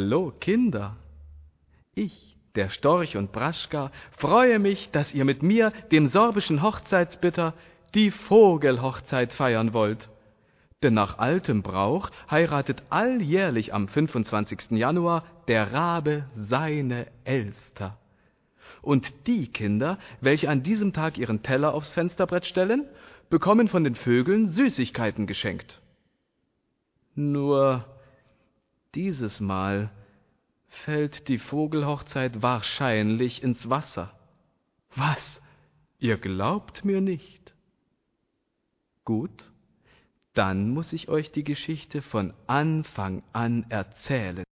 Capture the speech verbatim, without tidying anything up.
Hallo, Kinder! Ich, der Storch und Braschka, freue mich, dass ihr mit mir, dem sorbischen Hochzeitsbitter, die Vogelhochzeit feiern wollt. Denn nach altem Brauch heiratet alljährlich am fünfundzwanzigsten Januar der Rabe seine Elster. Und die Kinder, welche an diesem Tag ihren Teller aufs Fensterbrett stellen, bekommen von den Vögeln Süßigkeiten geschenkt. Nur dieses Mal fällt die Vogelhochzeit wahrscheinlich ins Wasser. Was? Ihr glaubt mir nicht? Gut, dann muss ich euch die Geschichte von Anfang an erzählen.